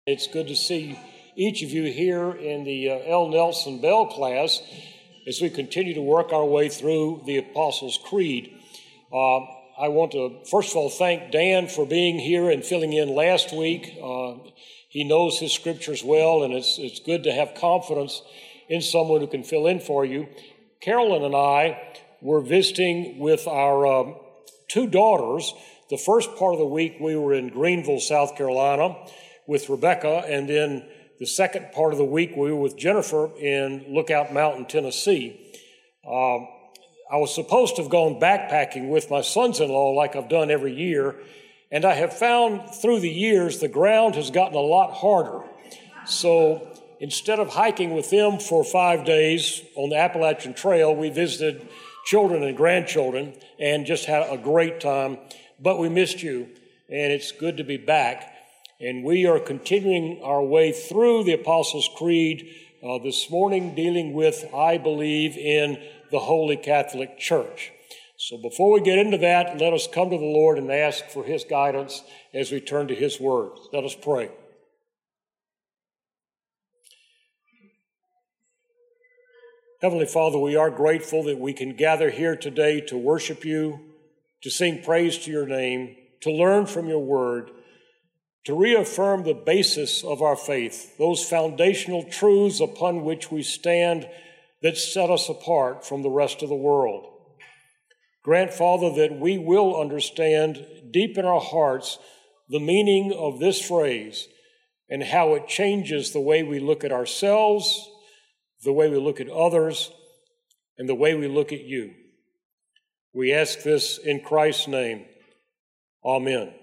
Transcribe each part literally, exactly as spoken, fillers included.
It's good to see each of you here in the uh, L. Nelson Bell class as we continue to work our way through the Apostles' Creed. Uh, I want to, first of all, thank Dan for being here and filling in last week. Uh, he knows his scriptures well, and it's, it's good to have confidence in someone who can fill in for you. Carolyn and I were visiting with our um, two daughters. The first part of the week we were in Greenville, South Carolina, with Rebecca, and then the second part of the week we were with Jennifer in Lookout Mountain, Tennessee. Um, I was supposed to have gone backpacking with my sons-in-law like I've done every year, and I have found through the years the ground has gotten a lot harder. So instead of hiking with them for five days on the Appalachian Trail, we visited children and grandchildren and just had a great time. But we missed you, and it's good to be back. And we are continuing our way through the Apostles' Creed uh, this morning, dealing with, I believe, in the Holy Catholic Church. So before we get into that, let us come to the Lord and ask for His guidance as we turn to His Word. Let us pray. Heavenly Father, we are grateful that we can gather here today to worship You, to sing praise to Your name, to learn from Your Word, to reaffirm the basis of our faith, those foundational truths upon which we stand that set us apart from the rest of the world. Grant, Father, that we will understand deep in our hearts the meaning of this phrase and how it changes the way we look at ourselves, the way we look at others, and the way we look at You. We ask this in Christ's name. Amen.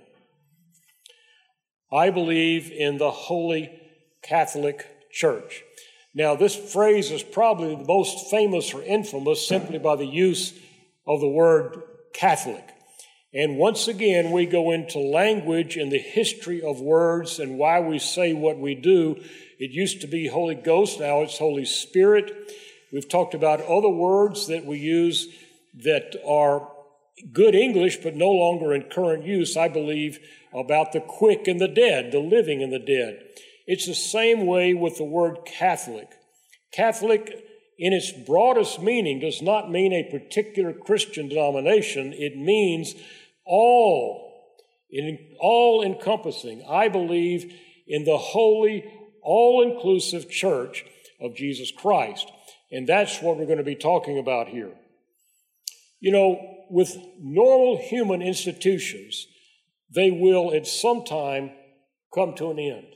I believe in the Holy Catholic Church. Now, this phrase is probably the most famous or infamous simply by the use of the word Catholic. And once again, we go into language and the history of words and why we say what we do. It used to be Holy Ghost, now it's Holy Spirit. We've talked about other words that we use that are good English, but no longer in current use, I believe, about the quick and the dead, the living and the dead. It's the same way with the word Catholic. Catholic, in its broadest meaning, does not mean a particular Christian denomination. It means all, in, all-encompassing. I believe in the holy, all-inclusive Church of Jesus Christ. And that's what we're going to be talking about here. You know, with normal human institutions, they will at some time come to an end.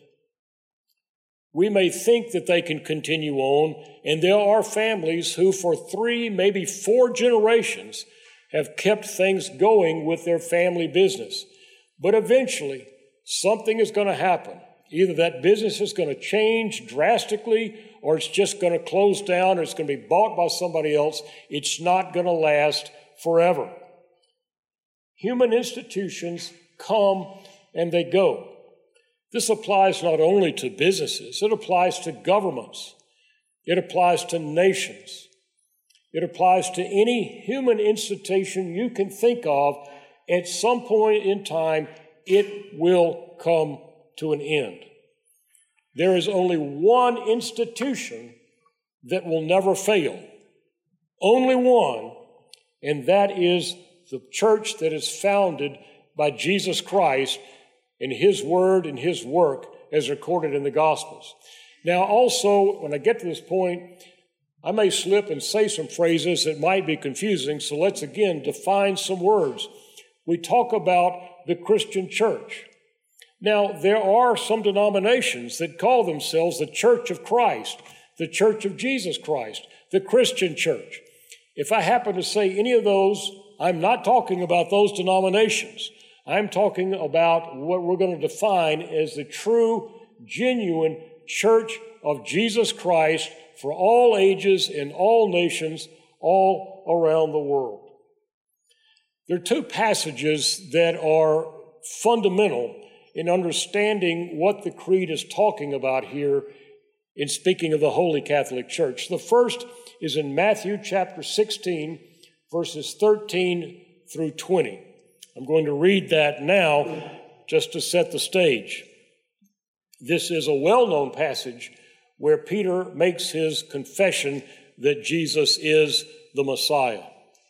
We may think that they can continue on, and there are families who for three, maybe four generations have kept things going with their family business. But eventually, something is going to happen. Either that business is going to change drastically, or it's just going to close down, or it's going to be bought by somebody else. It's not going to last forever. Human institutions come and they go. This applies not only to businesses, it applies to governments. It applies to nations. It applies to any human institution you can think of. At some point in time, it will come to an end. There is only one institution that will never fail. Only one, and that is the church that is founded by Jesus Christ in His word and His work as recorded in the Gospels. Now also, when I get to this point, I may slip and say some phrases that might be confusing, so let's again define some words. We talk about the Christian church. Now, there are some denominations that call themselves the Church of Christ, the Church of Jesus Christ, the Christian church. If I happen to say any of those, I'm not talking about those denominations. I'm talking about what we're going to define as the true, genuine Church of Jesus Christ for all ages and all nations all around the world. There are two passages that are fundamental in understanding what the Creed is talking about here in speaking of the Holy Catholic Church. The first is in Matthew chapter sixteen, verses thirteen through twenty. I'm going to read that now just to set the stage. This is a well-known passage where Peter makes his confession that Jesus is the Messiah.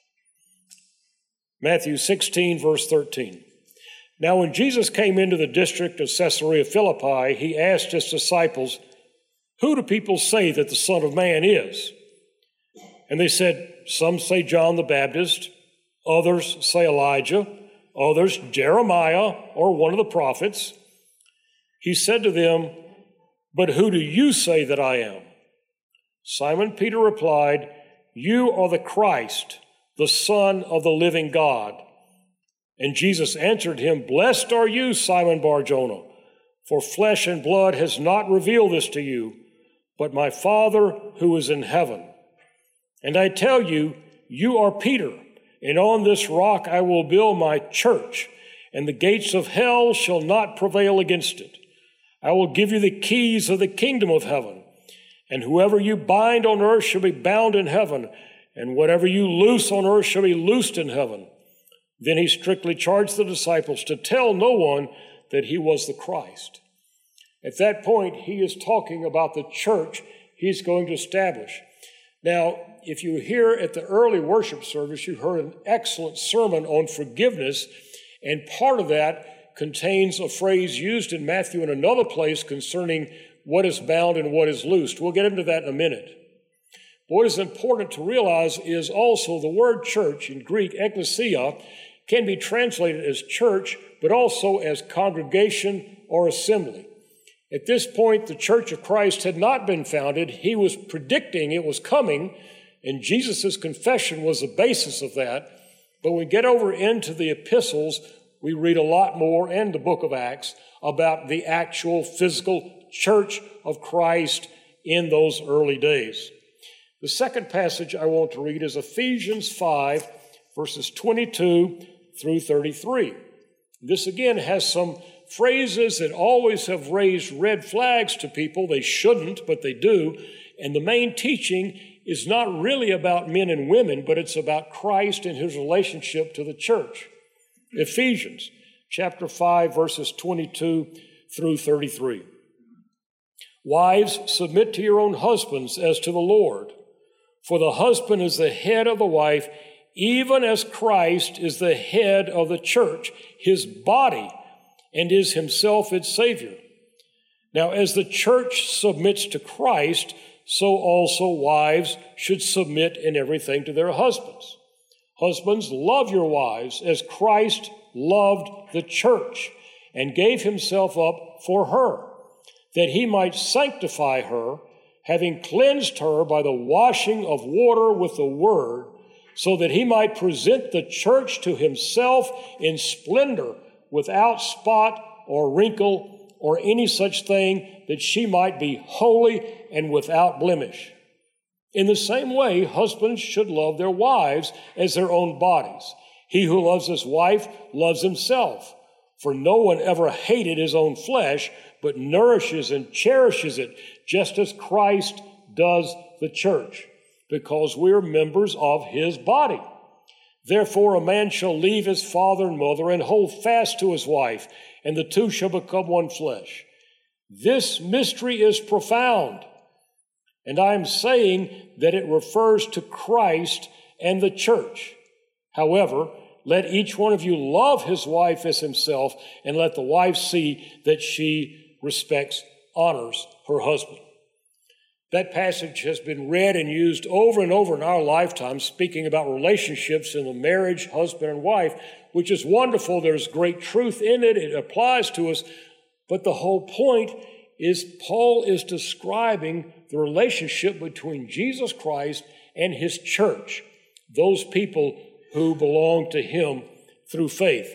Matthew sixteen, verse thirteen. Now when Jesus came into the district of Caesarea Philippi, he asked his disciples, "Who do people say that the Son of Man is?" And they said, "Some say John the Baptist, others say Elijah, others Jeremiah or one of the prophets." He said to them, "But who do you say that I am?" Simon Peter replied, "You are the Christ, the Son of the living God." And Jesus answered him, "Blessed are you, Simon Bar-Jonah, for flesh and blood has not revealed this to you, but my Father who is in heaven. And I tell you, you are Peter, and on this rock I will build my church, and the gates of hell shall not prevail against it. I will give you the keys of the kingdom of heaven, and whoever you bind on earth shall be bound in heaven, and whatever you loose on earth shall be loosed in heaven." Then he strictly charged the disciples to tell no one that he was the Christ. At that point, he is talking about the church he's going to establish. Now, if you were here at the early worship service, you heard an excellent sermon on forgiveness, and part of that contains a phrase used in Matthew in another place concerning what is bound and what is loosed. We'll get into that in a minute. What is important to realize is also the word church, in Greek, ekklesia, can be translated as church, but also as congregation or assembly. At this point, the Church of Christ had not been founded. He was predicting it was coming, and Jesus' confession was the basis of that. But when we get over into the epistles, we read a lot more, and the book of Acts, about the actual physical church of Christ in those early days. The second passage I want to read is Ephesians five, verses twenty-two through thirty-three. This again has some phrases that always have raised red flags to people. They shouldn't, but they do. And the main teaching is not really about men and women, but it's about Christ and his relationship to the church. Ephesians chapter five, verses twenty-two through thirty-three. "Wives, submit to your own husbands as to the Lord. For the husband is the head of the wife, even as Christ is the head of the church, his body, and is himself its Savior. Now, as the church submits to Christ, so also wives should submit in everything to their husbands. Husbands, love your wives as Christ loved the church and gave himself up for her, that he might sanctify her, having cleansed her by the washing of water with the word, so that he might present the church to himself in splendor, without spot or wrinkle or any such thing, that she might be holy and without blemish. In the same way, husbands should love their wives as their own bodies. He who loves his wife loves himself. For no one ever hated his own flesh, but nourishes and cherishes it, just as Christ does the church, because we are members of his body. Therefore, a man shall leave his father and mother and hold fast to his wife, and the two shall become one flesh. This mystery is profound, and I am saying that it refers to Christ and the church. However, let each one of you love his wife as himself, and let the wife see that she respects, honors her husband. That passage has been read and used over and over in our lifetime, speaking about relationships in the marriage, husband and wife, which is wonderful. There's great truth in it. It applies to us. But the whole point is Paul is describing the relationship between Jesus Christ and his church, those people who belong to him through faith.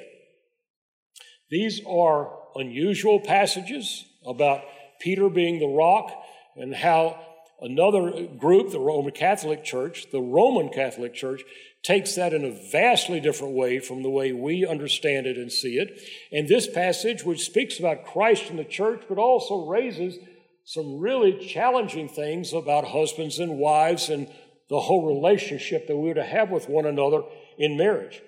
These are unusual passages about Peter being the rock, and how another group, the Roman Catholic Church, the Roman Catholic Church, takes that in a vastly different way from the way we understand it and see it. And this passage, which speaks about Christ and the church, but also raises some really challenging things about husbands and wives and the whole relationship that we are to have with one another in marriage.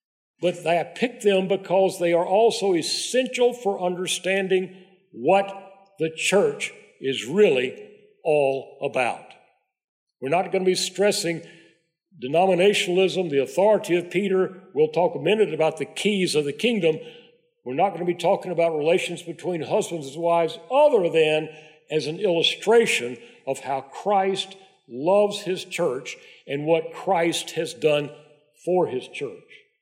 But I picked them because they are also essential for understanding what the church is really all about. We're not going to be stressing denominationalism, the authority of Peter. We'll talk a minute about the keys of the kingdom. We're not going to be talking about relations between husbands and wives other than as an illustration of how Christ loves his church and what Christ has done for his church.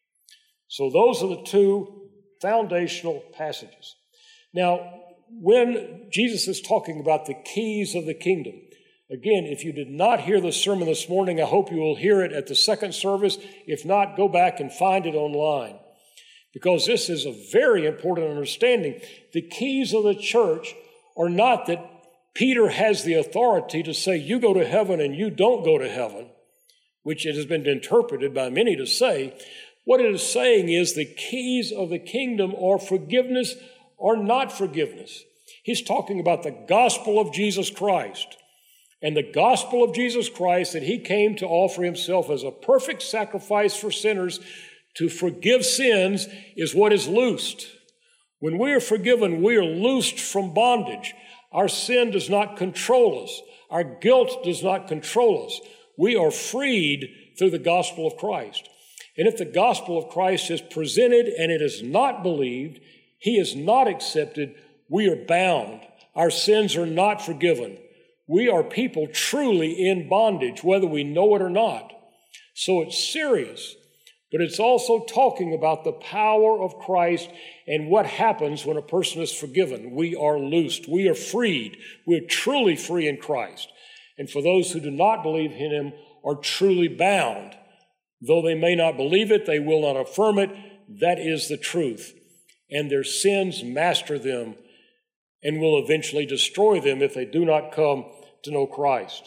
So those are the two foundational passages. Now, when Jesus is talking about the keys of the kingdom, again, if you did not hear the sermon this morning, I hope you will hear it at the second service. If not, go back and find it online, because this is a very important understanding. The keys of the church are not that Peter has the authority to say you go to heaven and you don't go to heaven, which it has been interpreted by many to say. What it is saying is the keys of the kingdom are forgiveness or not forgiveness. He's talking about the gospel of Jesus Christ. And the gospel of Jesus Christ, that he came to offer himself as a perfect sacrifice for sinners to forgive sins, is what is loosed. When we are forgiven, we are loosed from bondage. Our sin does not control us. Our guilt does not control us. We are freed through the gospel of Christ. And if the gospel of Christ is presented and it is not believed, he is not accepted, we are bound. Our sins are not forgiven. We are people truly in bondage, whether we know it or not. So it's serious, but it's also talking about the power of Christ and what happens when a person is forgiven. We are loosed. We are freed. We are truly free in Christ. And for those who do not believe in him are truly bound. Though they may not believe it, they will not affirm it. That is the truth. And their sins master them and will eventually destroy them if they do not come to know Christ.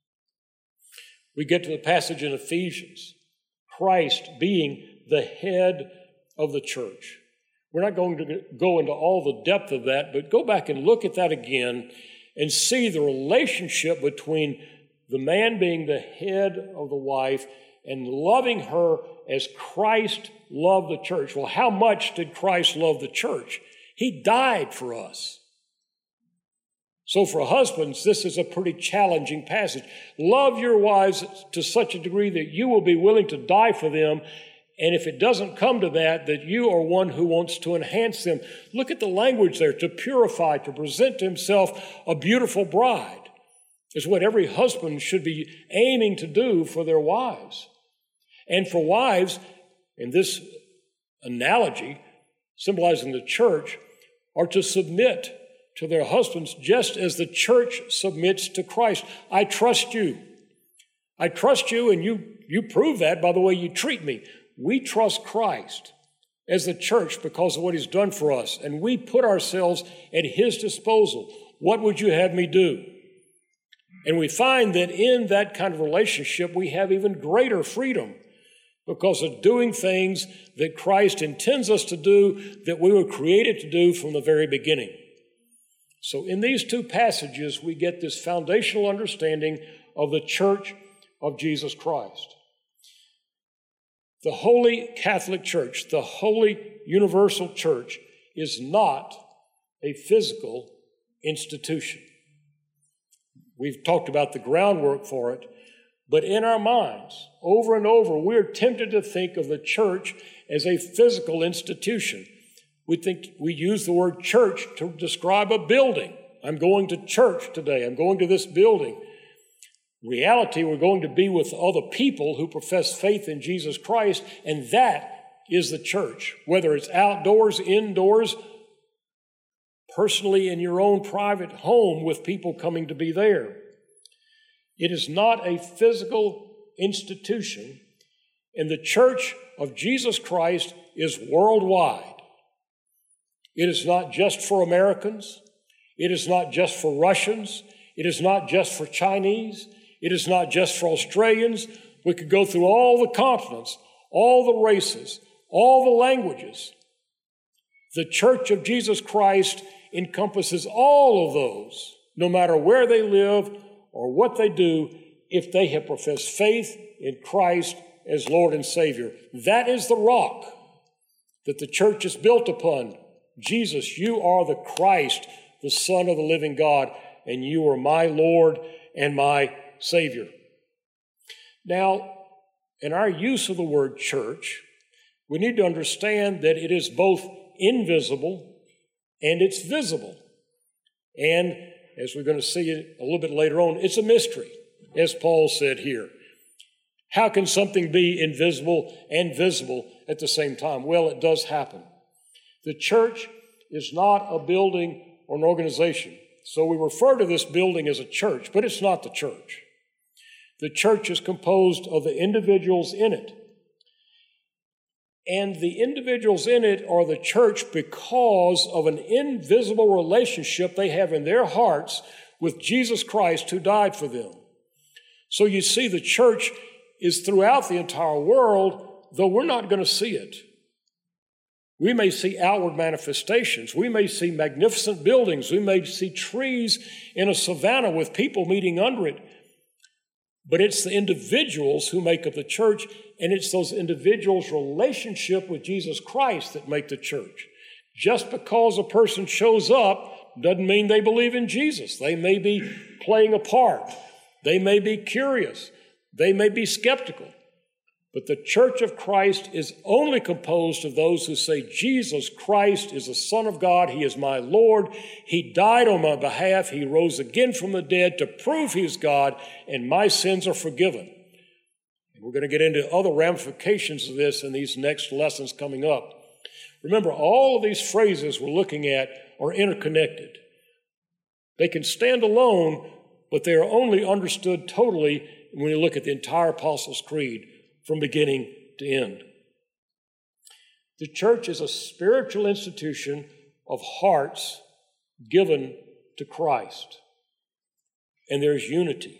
We get to the passage in Ephesians, Christ being the head of the church. We're not going to go into all the depth of that, but go back and look at that again and see the relationship between the man being the head of the wife and loving her as Christ loved the church. Well, how much did Christ love the church? He died for us. So for husbands, this is a pretty challenging passage. Love your wives to such a degree that you will be willing to die for them. And if it doesn't come to that, that you are one who wants to enhance them. Look at the language there, to purify, to present to himself a beautiful bride, is what every husband should be aiming to do for their wives. And for wives, in this analogy, symbolizing the church, are to submit to their husbands just as the church submits to Christ. I trust you. I trust you, and you, you prove that by the way you treat me. We trust Christ as the church because of what he's done for us, and we put ourselves at his disposal. What would you have me do? And we find that in that kind of relationship, we have even greater freedom because of doing things that Christ intends us to do, that we were created to do from the very beginning. So in these two passages, we get this foundational understanding of the church of Jesus Christ. The Holy Catholic Church, the Holy Universal Church, is not a physical institution. We've talked about the groundwork for it, but in our minds, over and over, we're tempted to think of the church as a physical institution. We think we use the word church to describe a building. I'm going to church today. I'm going to this building. In reality, we're going to be with other people who profess faith in Jesus Christ, and that is the church. Whether it's outdoors, indoors, personally in your own private home with people coming to be there. It is not a physical institution, and the church of Jesus Christ is worldwide. It is not just for Americans. It is not just for Russians. It is not just for Chinese. It is not just for Australians. We could go through all the continents, all the races, all the languages. The Church of Jesus Christ encompasses all of those, no matter where they live or what they do, if they have professed faith in Christ as Lord and Savior. That is the rock that the church is built upon. Jesus, you are the Christ, the Son of the living God, and you are my Lord and my Savior. Now, in our use of the word church, we need to understand that it is both invisible and it's visible. And as we're going to see it a little bit later on, it's a mystery, as Paul said here. How can something be invisible and visible at the same time? Well, it does happen. The church is not a building or an organization. So we refer to this building as a church, but it's not the church. The church is composed of the individuals in it. And the individuals in it are the church because of an invisible relationship they have in their hearts with Jesus Christ who died for them. So you see, the church is throughout the entire world, though we're not going to see it. We may see outward manifestations. We may see magnificent buildings. We may see trees in a savanna with people meeting under it. But it's the individuals who make up the church, and it's those individuals' relationship with Jesus Christ that make the church. Just because a person shows up doesn't mean they believe in Jesus. They may be playing a part. They may be curious. They may be skeptical. But the church of Christ is only composed of those who say, Jesus Christ is the Son of God. He is my Lord. He died on my behalf. He rose again from the dead to prove he is God, and my sins are forgiven. And we're going to get into other ramifications of this in these next lessons coming up. Remember, all of these phrases we're looking at are interconnected. They can stand alone, but they are only understood totally when you look at the entire Apostles' Creed from beginning to end. The church is a spiritual institution of hearts given to Christ. And there's unity.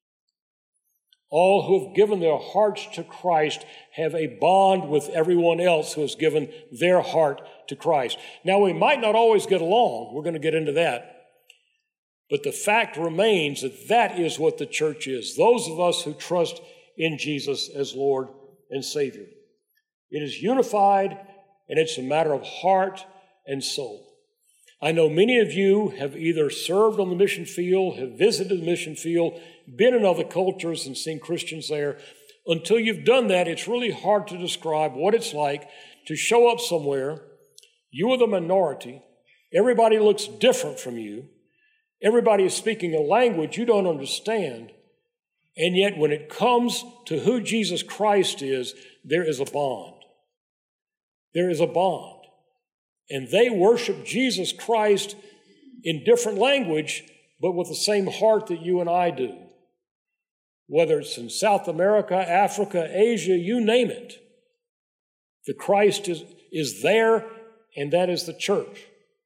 All who have given their hearts to Christ have a bond with everyone else who has given their heart to Christ. Now, we might not always get along. We're going to get into that. But the fact remains that that is what the church is. Those of us who trust in Jesus as Lord and Savior. It is unified, and it's a matter of heart and soul. I know many of you have either served on the mission field, have visited the mission field, been in other cultures and seen Christians there. Until you've done that, it's really hard to describe what it's like to show up somewhere. You are the minority. Everybody looks different from you. Everybody is speaking a language you don't understand. And yet, when it comes to who Jesus Christ is, there is a bond. There is a bond. And they worship Jesus Christ in different language, but with the same heart that you and I do. Whether it's in South America, Africa, Asia, you name it. The Christ is, is there, and that is the church.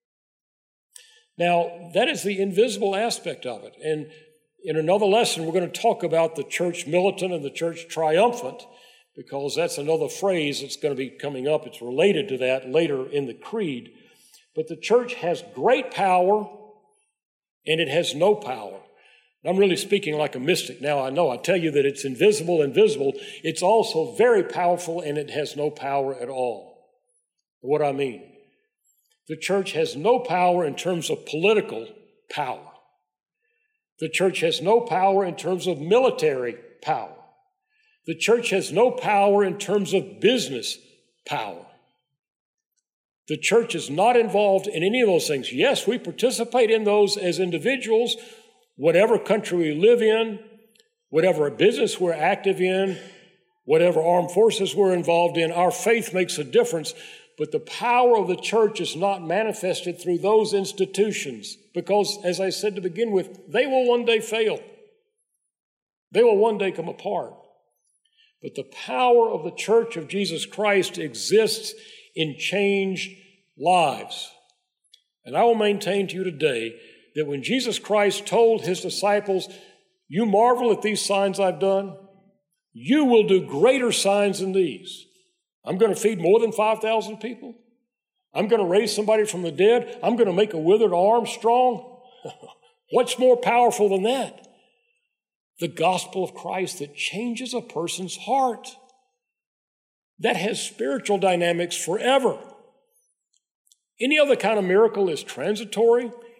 Now, that is the invisible aspect of it. And in another lesson, we're going to talk about the church militant and the church triumphant, because that's another phrase that's going to be coming up. It's related to that later in the creed. But the church has great power, and it has no power. I'm really speaking like a mystic now. I know I tell you that it's invisible and visible. It's also very powerful, and it has no power at all. What I mean, the church has no power in terms of political power. The church has no power in terms of military power. The church has no power in terms of business power. The church is not involved in any of those things. Yes, we participate in those as individuals, whatever country we live in, whatever business we're active in, whatever armed forces we're involved in, our faith makes a difference. But the power of the church is not manifested through those institutions because, as I said to begin with, they will one day fail. They will one day come apart. But the power of the church of Jesus Christ exists in changed lives. And I will maintain to you today that when Jesus Christ told his disciples, "You marvel at these signs I've done, you will do greater signs than these." I'm going to feed more than five thousand people. I'm going to raise somebody from the dead. I'm going to make a withered arm strong. What's more powerful than that? The gospel of Christ that changes a person's heart. That has spiritual dynamics forever. Any other kind of miracle is transitory.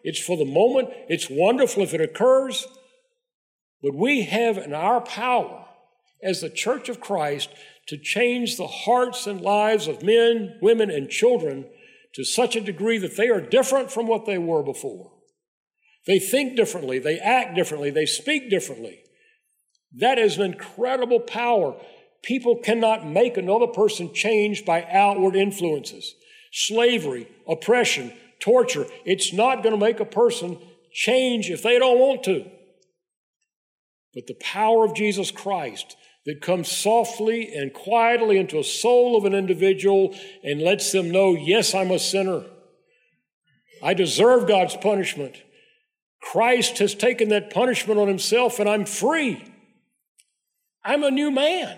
It's for the moment. It's wonderful if it occurs. But we have in our power as the Church of Christ to change the hearts and lives of men, women, and children to such a degree that they are different from what they were before. They think differently. They act differently. They speak differently. That is an incredible power. People cannot make another person change by outward influences. Slavery, oppression, torture. It's not going to make a person change if they don't want to. But the power of Jesus Christ that comes softly and quietly into a soul of an individual and lets them know, yes, I'm a sinner. I deserve God's punishment. Christ has taken that punishment on himself and I'm free. I'm a new man.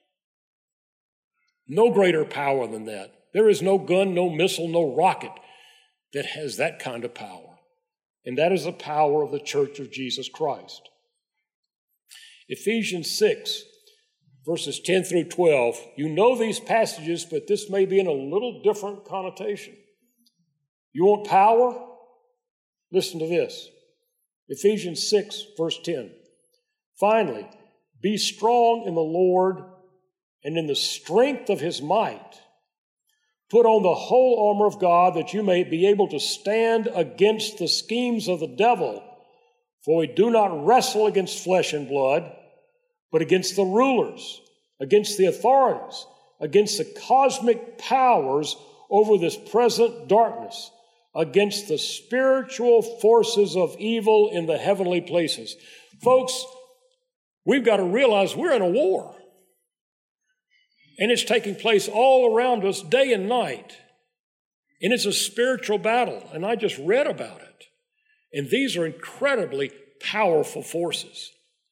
No greater power than that. There is no gun, no missile, no rocket that has that kind of power. And that is the power of the Church of Jesus Christ. Ephesians six, verses ten through twelve. You know these passages, but this may be in a little different connotation. You want power? Listen to this. Ephesians six, verse ten. Finally, be strong in the Lord and in the strength of his might. Put on the whole armor of God that you may be able to stand against the schemes of the devil. For we do not wrestle against flesh and blood, but against the rulers, against the authorities, against the cosmic powers over this present darkness, against the spiritual forces of evil in the heavenly places. Folks, we've got to realize we're in a war. And it's taking place all around us day and night. And it's a spiritual battle. And I just read about it. And these are incredibly powerful forces.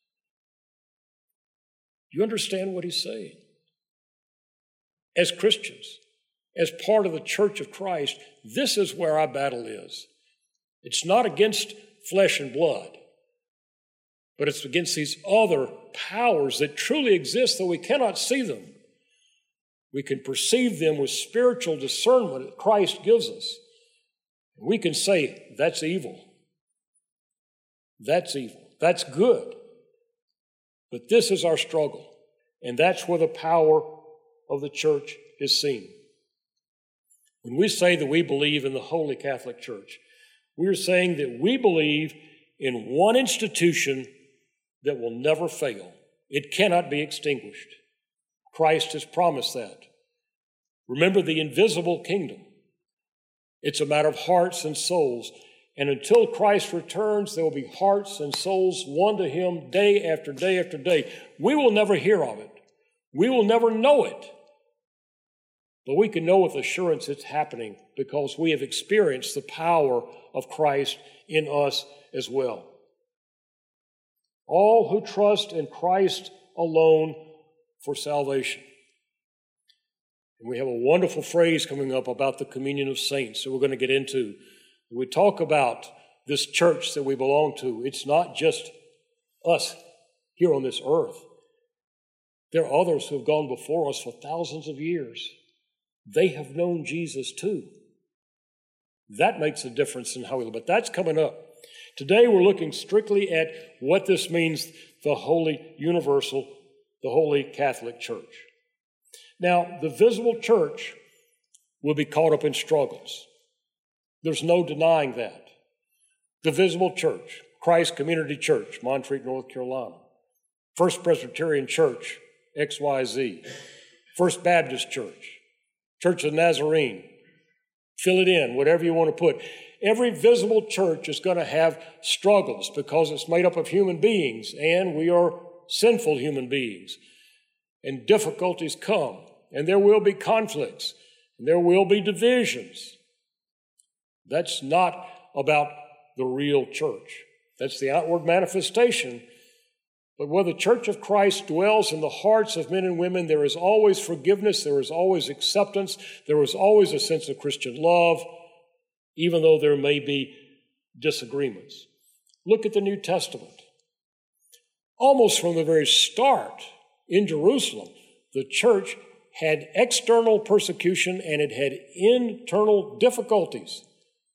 Do you understand what he's saying? As Christians, as part of the Church of Christ, this is where our battle is. It's not against flesh and blood, but it's against these other powers that truly exist, though we cannot see them. We can perceive them with spiritual discernment that Christ gives us. We can say, that's evil. That's evil. That's good. But this is our struggle. And that's where the power of the church is seen. When we say that we believe in the Holy Catholic Church, we're saying that we believe in one institution that will never fail. It cannot be extinguished. Christ has promised that. Remember the invisible kingdom. It's a matter of hearts and souls. And until Christ returns, there will be hearts and souls won to him day after day after day. We will never hear of it. We will never know it. But we can know with assurance it's happening because we have experienced the power of Christ in us as well. All who trust in Christ alone for salvation. And we have a wonderful phrase coming up about the communion of saints that we're going to get into. We talk about this church that we belong to. It's not just us here on this earth. There are others who have gone before us for thousands of years. They have known Jesus too. That makes a difference in how we live. But that's coming up. Today we're looking strictly at what this means, the Holy Universal, the Holy Catholic Church. Now, the visible church will be caught up in struggles. There's no denying that. The visible church, Christ Community Church, Montreat, North Carolina. First Presbyterian Church, X Y Z. First Baptist Church, Church of the Nazarene. Fill it in, whatever you want to put. Every visible church is going to have struggles because it's made up of human beings, and we are sinful human beings. And difficulties come, and there will be conflicts, and there will be divisions. That's not about the real church. That's the outward manifestation. But where the Church of Christ dwells in the hearts of men and women, there is always forgiveness, there is always acceptance, there is always a sense of Christian love, even though there may be disagreements. Look at the New Testament. Almost from the very start in Jerusalem, the church had external persecution and it had internal difficulties.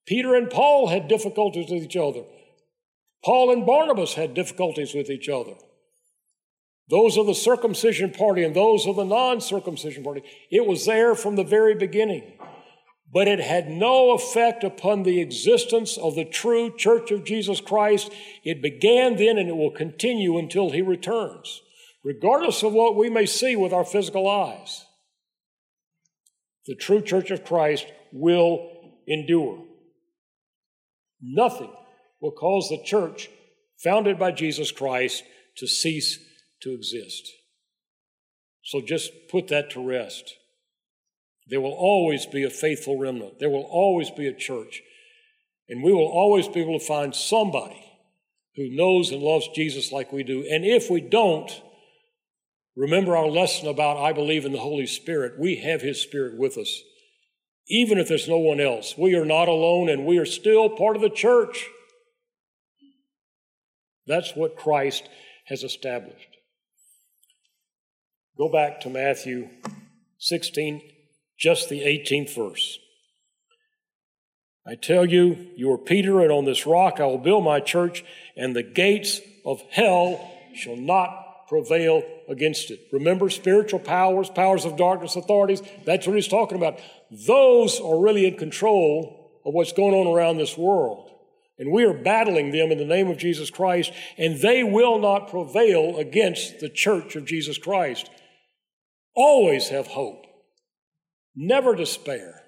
Peter and Paul had difficulties with each other. Paul and Barnabas had difficulties with each other. Those of the circumcision party and those of the non-circumcision party. It was there from the very beginning. But it had no effect upon the existence of the true church of Jesus Christ. It began then and it will continue until he returns, regardless of what we may see with our physical eyes. The true church of Christ will endure. Nothing will cause the church founded by Jesus Christ to cease to exist. So just put that to rest. There will always be a faithful remnant. There will always be a church. And we will always be able to find somebody who knows and loves Jesus like we do. And if we don't, remember our lesson about I believe in the Holy Spirit. We have his Spirit with us. Even if there's no one else, we are not alone and we are still part of the church. That's what Christ has established. Go back to Matthew sixteen, just the eighteenth verse. I tell you, you are Peter, and on this rock I will build my church, and the gates of hell shall not prevail against it. Remember, spiritual powers, powers of darkness, authorities, that's what he's talking about. Those are really in control of what's going on around this world. And we are battling them in the name of Jesus Christ, and they will not prevail against the church of Jesus Christ. Always have hope. Never despair.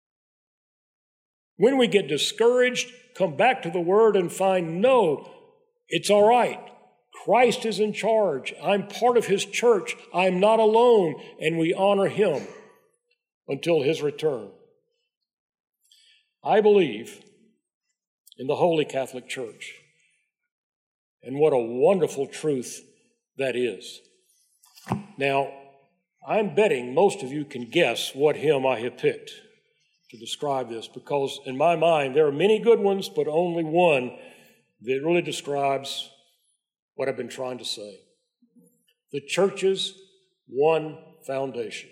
When we get discouraged, come back to the Word and find, no, it's all right. Christ is in charge. I'm part of his church. I'm not alone, and we honor him until his return. I believe in the Holy Catholic Church, and what a wonderful truth that is. Now, I'm betting most of you can guess what hymn I have picked to describe this, because in my mind, there are many good ones, but only one that really describes what I've been trying to say. The church's one foundation.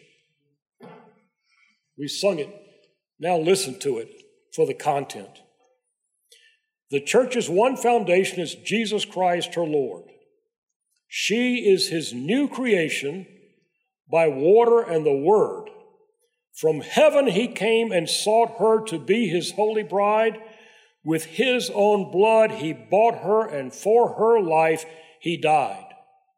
We sung it. Now listen to it for the content. The church's one foundation is Jesus Christ, her Lord. She is his new creation by water and the word. From heaven he came and sought her to be his holy bride. With his own blood he bought her, and for her life he died.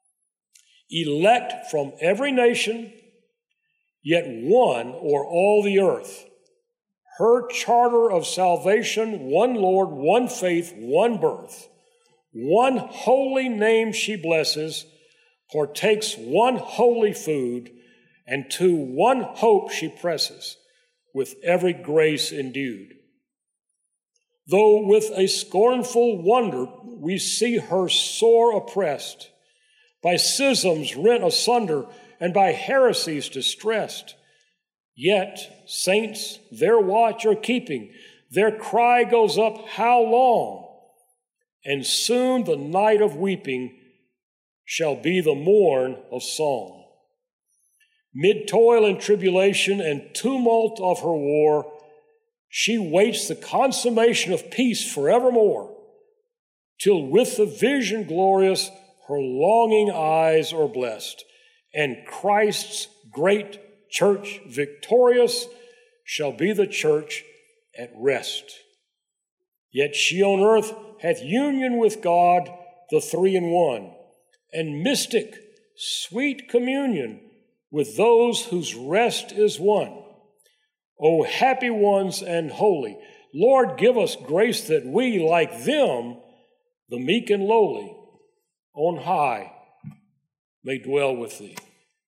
Elect from every nation, yet one o'er all the earth. Her charter of salvation, one Lord, one faith, one birth. One holy name she blesses, partakes one holy food, and to one hope she presses, with every grace endued. Though with a scornful wonder we see her sore oppressed, by schisms rent asunder, and by heresies distressed, yet saints their watch are keeping, their cry goes up, how long? And soon the night of weeping shall be the morn of song. Mid toil and tribulation and tumult of her war, she waits the consummation of peace forevermore, till with the vision glorious her longing eyes are blessed, and Christ's great church victorious shall be the church at rest. Yet she on earth hath union with God, the three in one, and mystic, sweet communion with those whose rest is won. O happy ones and holy, Lord, give us grace that we, like them, the meek and lowly, on high, may dwell with thee.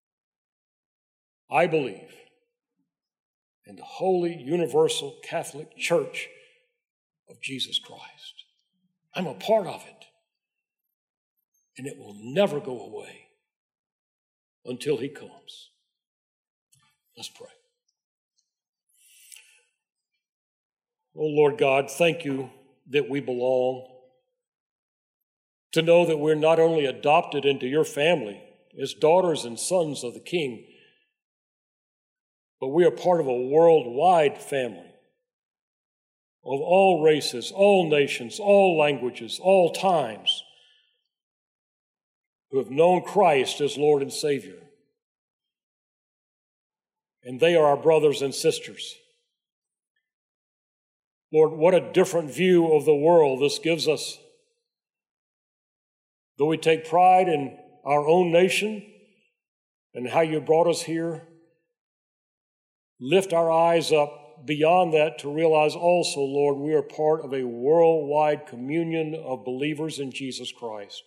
I believe in the holy, universal Catholic Church of Jesus Christ. I'm a part of it, and it will never go away until he comes. Let's pray. Oh, Lord God, thank you that we belong. To know that we're not only adopted into your family as daughters and sons of the King, but we are part of a worldwide family. of all races, all nations, all languages, all times, who have known Christ as Lord and Savior. And they are our brothers and sisters. Lord, what a different view of the world this gives us. Though we take pride in our own nation and how you brought us here, lift our eyes up beyond that to realize also, Lord, we are part of a worldwide communion of believers in Jesus Christ.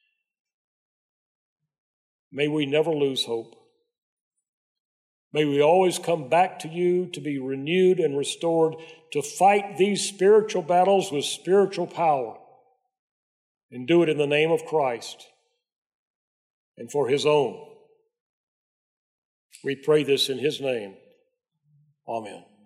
May we never lose hope. May we always come back to you to be renewed and restored, to fight these spiritual battles with spiritual power, and do it in the name of Christ and for his own. We pray this in his name. Amen.